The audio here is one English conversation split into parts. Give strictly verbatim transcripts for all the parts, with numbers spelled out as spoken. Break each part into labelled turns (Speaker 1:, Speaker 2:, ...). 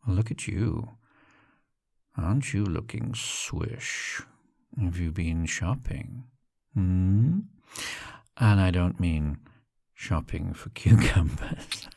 Speaker 1: Look at you. Aren't you looking swish? Have you been shopping? Hmm? And I don't mean shopping for cucumbers.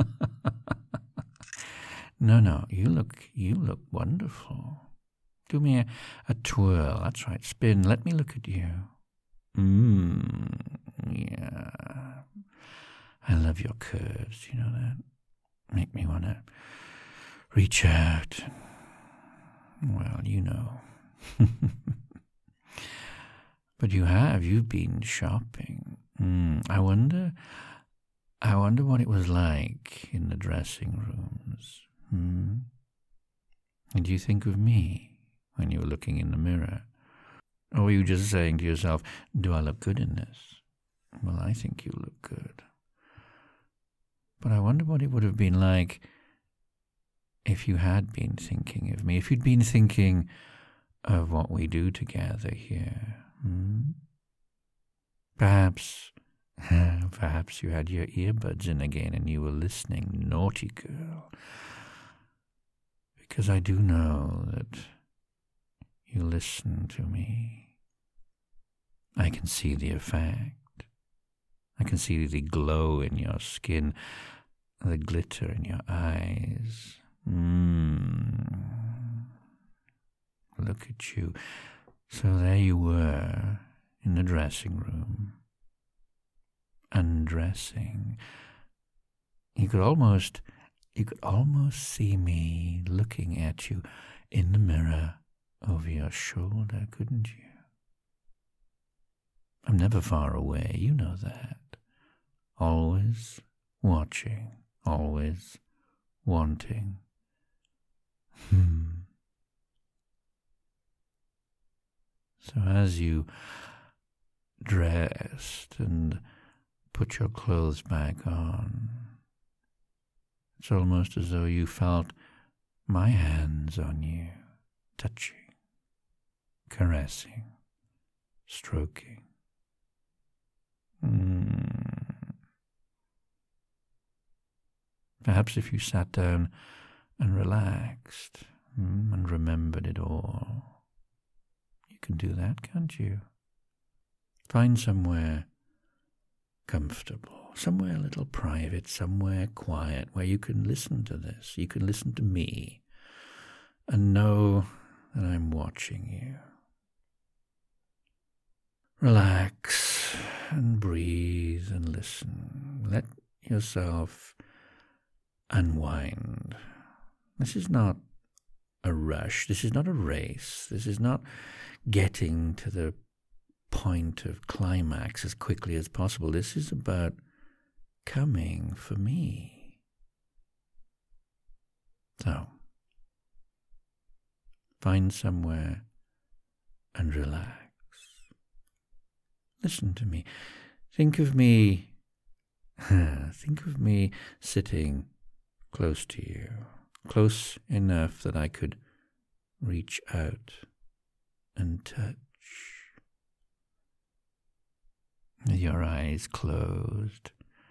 Speaker 1: No, no, you look, you look wonderful. Do me a, a twirl. That's right. Spin. Let me look at you. Mmm. Yeah. I love your curves. You know that? Make me want to reach out. Well, you know. But you have. You've been shopping. Mm, I wonder. I wonder what it was like in the dressing rooms. Hmm? And do you think of me when you were looking in the mirror? Or were you just saying to yourself, do I look good in this? Well, I think you look good. But I wonder what it would have been like if you had been thinking of me, if you'd been thinking of what we do together here. Hmm? Perhaps, perhaps you had your earbuds in again and you were listening, naughty girl. Because I do know that you listen to me. I can see the effect. I can see the glow in your skin, the glitter in your eyes. Mmm. Look at you. So there you were in the dressing room, undressing. You could almost... You could almost see me looking at you in the mirror over your shoulder, couldn't you? I'm never far away, you know that. Always watching, always wanting. Hmm. So as you dressed and put your clothes back on, it's almost as though you felt my hands on you, touching, caressing, stroking. Mm. Perhaps if you sat down and relaxed mm, and remembered it all, you can do that, can't you? Find somewhere comfortable, somewhere a little private, somewhere quiet where you can listen to this. You can listen to me and know that I'm watching you. Relax and breathe and listen. Let yourself unwind. This is not a rush. This is not a race. This is not getting to the point of climax as quickly as possible. This is about coming for me. So, find somewhere and relax. Listen to me. Think of me, think of me sitting close to you, close enough that I could reach out and touch. With your eyes closed,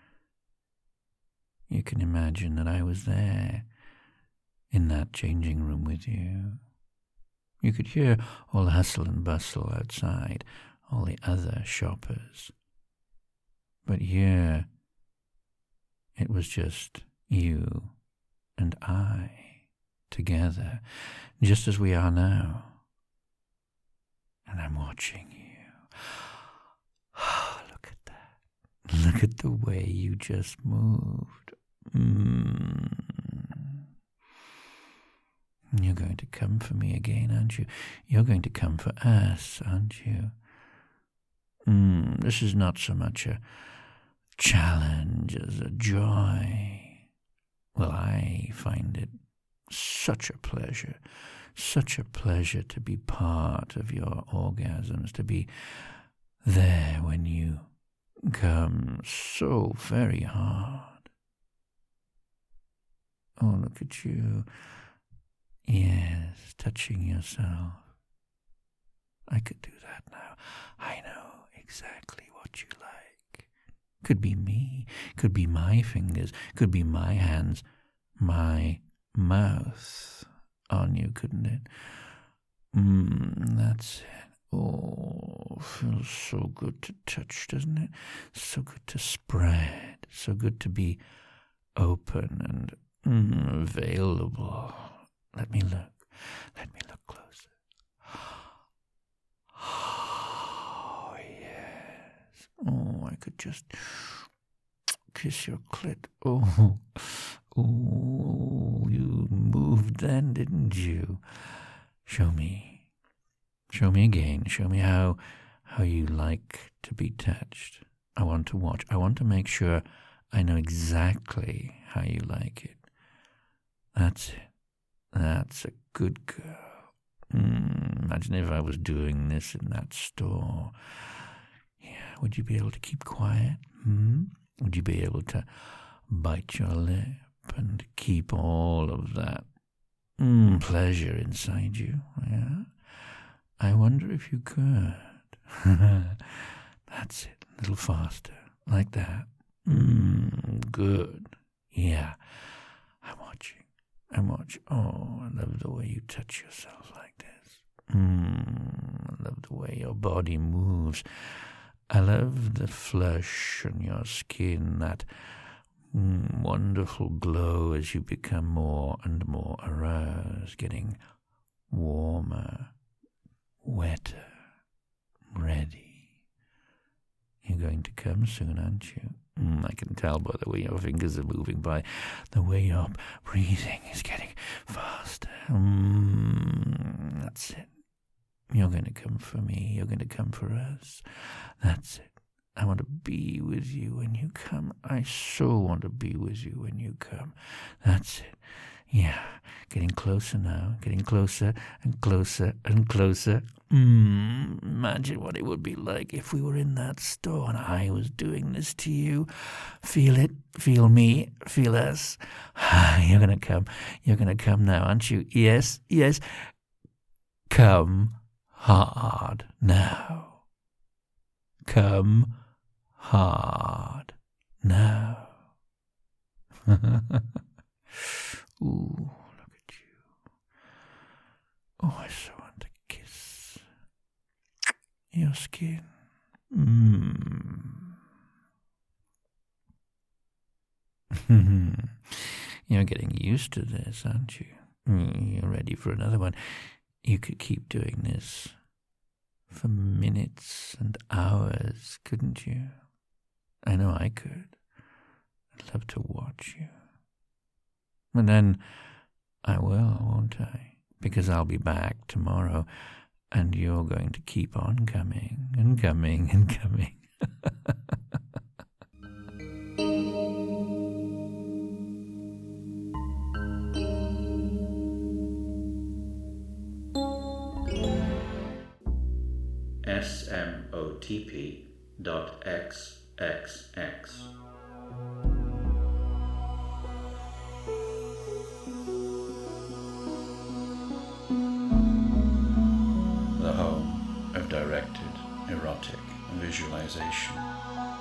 Speaker 1: you can imagine that I was there in that changing room with you. You could hear all the hustle and bustle outside, all the other shoppers. But here, it was just you and I together, just as we are now. And I'm watching you. Look at that. Look at the way you just moved. Mm. You're going to come for me again, aren't you? You're going to come for us, aren't you? Mm. This is not so much a challenge as a joy. Well, I find it such a pleasure, such a pleasure to be part of your orgasms, to be there when you come so very hard. Oh, look at you. Yes, touching yourself. I could do that now. I know exactly what you like. Could be me, could be my fingers, could be my hands, my mouth on you, couldn't it? Mmm, that's it. Oh, feels so good to touch, doesn't it? So good to spread. So good to be open and mm, available. Let me look. Let me look closer. Oh, yes. Oh, I could just kiss your clit. Oh, oh, you moved then, didn't you? Show me. Show me again. Show me how how you like to be touched. I want to watch. I want to make sure I know exactly how you like it. That's it. That's a good girl. Mm, imagine if I was doing this in that store. Yeah, would you be able to keep quiet? Hmm? Would you be able to bite your lip and keep all of that mm, pleasure inside you? Yeah. I wonder if you could. That's it. A little faster. Like that. Mmm, good. Yeah. I'm watching. I'm watching. Oh, I love the way you touch yourself like this. Mmm, I love the way your body moves. I love the flush on your skin, that mm, wonderful glow as you become more and more aroused, getting warmer, wetter, ready. You're going to come soon, aren't you? Mm, I can tell by the way your fingers are moving, by the way your breathing is getting faster. Mm, that's it. You're going to come for me. You're going to come for us. That's it. I want to be with you when you come. I so want to be with you when you come. That's it. Yeah, getting closer now, getting closer and closer and closer. Mm, imagine what it would be like if we were in that store and I was doing this to you. Feel it, feel me, feel us. You're going to come, you're going to come now, aren't you? Yes, yes. Come hard now. Come hard now. Ooh, look at you. Oh, I so want to kiss your skin. Mmm. You're getting used to this, aren't you? You're ready for another one. You could keep doing this for minutes and hours, couldn't you? I know I could. I'd love to watch you. And then I will, won't I? Because I'll be back tomorrow, and you're going to keep on coming and coming and coming.
Speaker 2: S M O T P dot X X X The home of directed erotic visualization.